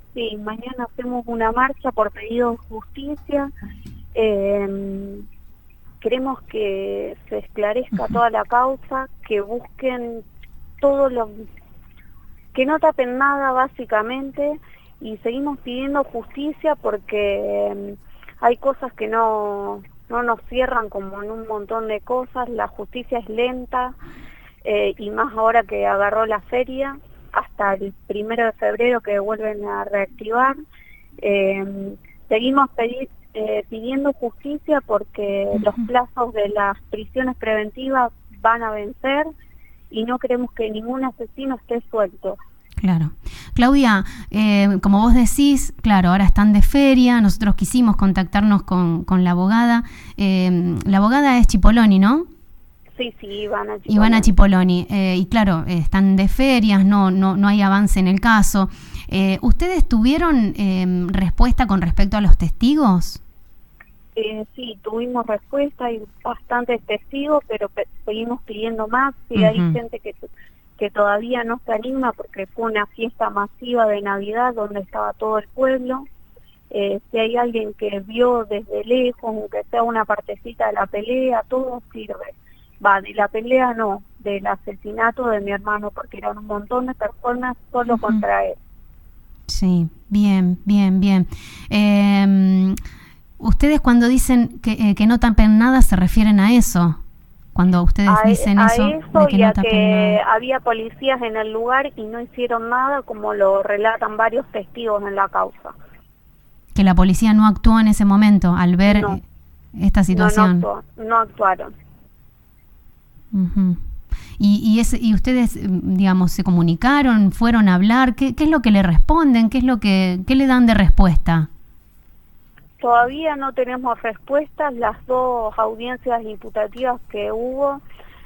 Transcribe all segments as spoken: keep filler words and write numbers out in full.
Sí, mañana hacemos una marcha por pedido de justicia. Eh, queremos que se esclarezca Uh-huh. toda la causa, que busquen todo lo... que no tapen nada básicamente, y seguimos pidiendo justicia porque eh, hay cosas que no, no nos cierran, como en un montón de cosas. La justicia es lenta, eh, y más ahora que agarró la feria, hasta el primero de febrero que vuelven a reactivar. Eh, seguimos pedir, eh, pidiendo justicia porque Uh-huh. los plazos de las prisiones preventivas van a vencer y no queremos que ningún asesino esté suelto. Claro. Claudia, eh, como vos decís, claro, ahora están de feria, nosotros quisimos contactarnos con, con la abogada. Eh, la abogada es Chipoloni, ¿no? Sí, sí, Ivana Chipoloni. Ivana Chipoloni. Eh, y claro, eh, están de ferias, no, no, no hay avance en el caso. Eh, ¿Ustedes tuvieron eh, respuesta con respecto a los testigos? Eh, sí, tuvimos respuesta, hay bastantes testigos, pero pe- seguimos pidiendo más. Y Uh-huh. hay gente que... que todavía no se anima porque fue una fiesta masiva de Navidad donde estaba todo el pueblo. Eh, si hay alguien que vio desde lejos, aunque sea una partecita de la pelea, todo sirve. Va, de la pelea no, del asesinato de mi hermano, porque eran un montón de personas solo uh-huh. contra él. Sí, bien, bien, bien. Eh, ustedes cuando dicen que, eh, que no tapen nada, ¿se refieren a eso? Cuando ustedes a, dicen a eso, eso de que y no a tapen que nada. había policías en el lugar y no hicieron nada, como lo relatan varios testigos en la causa. Que la policía no actuó en ese momento al ver no, esta situación. No, no, actuó, no actuaron. Uh-huh. Y, y, ese, y ustedes, digamos, se comunicaron, fueron a hablar. ¿Qué, qué es lo que le responden? ¿Qué es lo que qué le dan de respuesta? Todavía no tenemos respuestas. Las dos audiencias imputativas que hubo,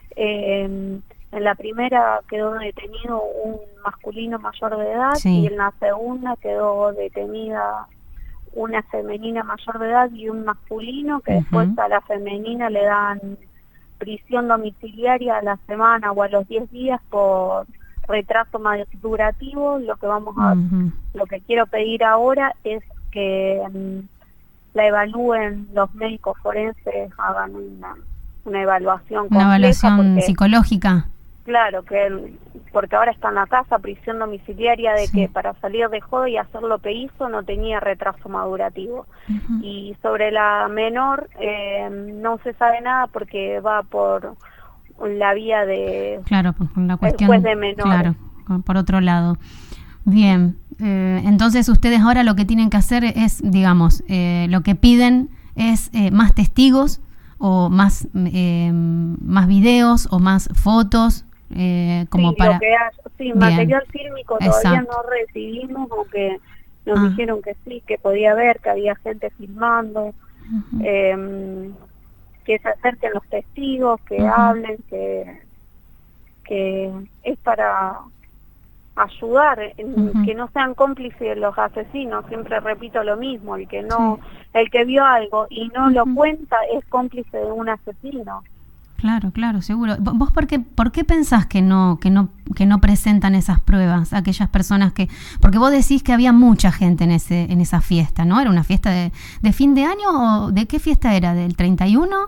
eh, en la primera quedó detenido un masculino mayor de edad, sí. Y en la segunda quedó detenida una femenina mayor de edad y un masculino, que uh-huh. después a la femenina le dan prisión domiciliaria a la semana o a los diez días por retraso madurativo. Lo que vamos a, uh-huh. lo que quiero pedir ahora es que um, la evalúen los médicos forenses, hagan una, una evaluación una compleja, evaluación porque, psicológica. Claro, que el, porque ahora está en la casa, prisión domiciliaria, de sí. que para salir de joda y hacer lo que hizo no tenía retraso madurativo. Uh-huh. Y sobre la menor eh, no se sabe nada porque va por la vía de claro, por la cuestión, el juez de menores. Claro, por otro lado. Bien, eh, entonces ustedes ahora lo que tienen que hacer es, digamos, eh, lo que piden es eh, más testigos o más eh, más videos o más fotos, eh, como sí, para... Lo que hay, sí, Bien. Material fílmico todavía Exacto. no recibimos, aunque nos ah. dijeron que sí, que podía haber, que había gente filmando, uh-huh. eh, que se acerquen los testigos, que uh-huh. hablen, que, que es para... ayudar, uh-huh. que no sean cómplices de los asesinos. Siempre repito lo mismo, el que no, sí. el que vio algo y no uh-huh. lo cuenta es cómplice de un asesino. Claro, claro, seguro. ¿Vos por qué, por qué pensás que no, que no, que no presentan esas pruebas aquellas personas que, porque vos decís que había mucha gente en ese, en esa fiesta, ¿no? ¿Era una fiesta de, de fin de año o de qué fiesta era? ¿Del treinta y uno?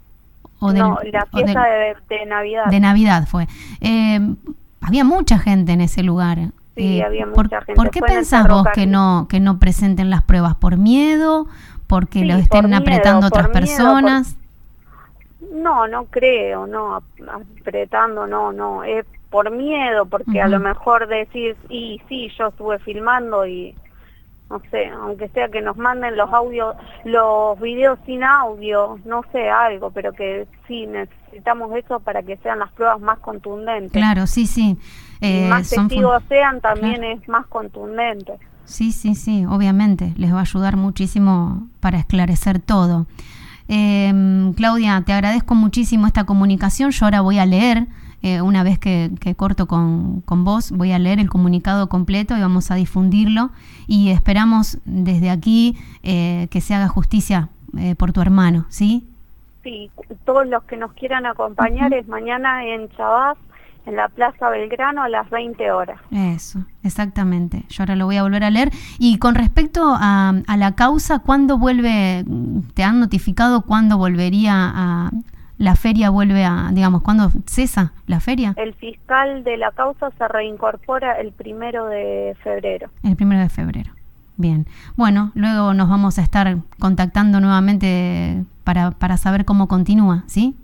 O del, no, la fiesta de, de, de Navidad. De Navidad fue. Eh, Había mucha gente en ese lugar. Sí, eh, había mucha por, gente. ¿Por qué pensás vos que no que no presenten las pruebas? ¿Por miedo? ¿Porque sí, lo estén por apretando miedo, otras por personas? Miedo, por... No, no creo, no, apretando, no, no. Es por miedo, porque uh-huh. a lo mejor decir, y sí, yo estuve filmando y... no sé, aunque sea que nos manden los audios, los videos sin audio, no sé, algo, pero que sí necesitamos eso para que sean las pruebas más contundentes. Claro, sí, sí. Eh, y más testigos fun- sean, también claro. es más contundente. Sí, sí, sí, obviamente, les va a ayudar muchísimo para esclarecer todo. Eh, Claudia, te agradezco muchísimo esta comunicación. Yo ahora voy a leer, eh, una vez que, que corto con, con vos, voy a leer el comunicado completo y vamos a difundirlo. Y esperamos desde aquí eh, que se haga justicia eh, por tu hermano, ¿sí? Sí, todos los que nos quieran acompañar uh-huh. es mañana en Chabás, en la Plaza Belgrano a las veinte horas. Eso, exactamente. Yo ahora lo voy a volver a leer. Y con respecto a, a la causa, ¿cuándo vuelve, te han notificado cuándo volvería a, la feria vuelve a, digamos, cuándo cesa la feria? El fiscal de la causa se reincorpora el primero de febrero. El primero de febrero. Bien. Bueno, luego nos vamos a estar contactando nuevamente para, para saber cómo continúa, ¿sí?